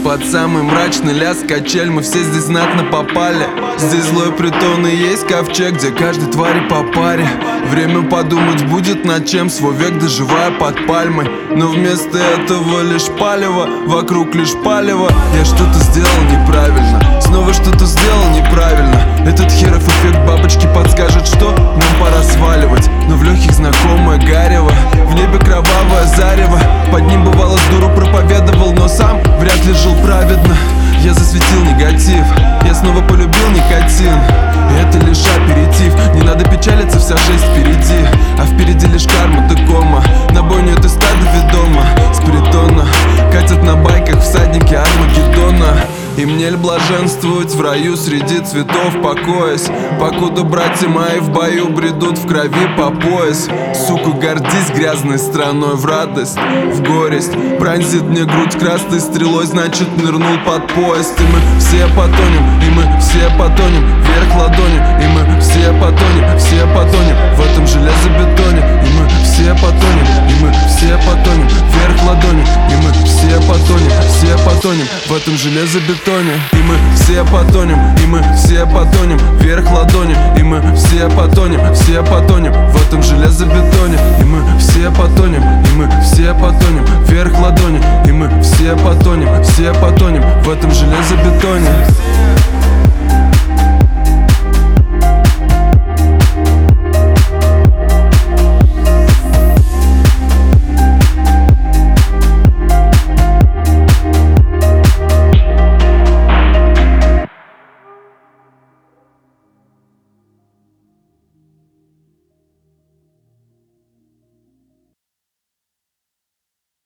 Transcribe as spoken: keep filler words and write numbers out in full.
Под самый мрачный лязг качель мы все здесь знатно попали. Здесь злой притон и есть ковчег, где каждой твари по паре. Время подумать будет над чем, свой век доживая под пальмой. Но вместо этого лишь палево, вокруг лишь палево. Я что-то сделал неправильно, снова что-то сделал неправильно. Этот херов эффект бабочки подскажет, что нам пора сваливать. Но в легких знакомое гарево, в небе кровавое зарево. Под ним бывало с дуру проповедовал, но сам вряд ли жил праведно. Я засветил негатив, я снова полюбил никотин. И это лишь аперитив, не надо печалиться, вся жизнь впереди. А впереди лишь карма да кома, на бойню это стадо ведомо. С притона катят на байках всадники Армагеддона. И мне ль блаженствовать в раю среди цветов покоясь, покуда братья мои в бою бредут в крови по пояс. Сука, гордись грязной страной в радость, в горесть. Пронзит мне грудь красной стрелой, значит нырнул под поезд. И мы все потонем, и мы все потонем, вверх ладони. И мы все потонем, все потонем в этом железобетоне. И мы все потонем, и мы все потонем, вверх ладони. И мы все потонем, все потонем в этом железобетоне. И мы все потонем, и мы все потонем, вверх ладони. И мы все потонем, все потонем в этом железобетоне. И мы все потонем, и мы все потонем, вверх ладони. И мы все потонем, все потонем в этом железобетоне.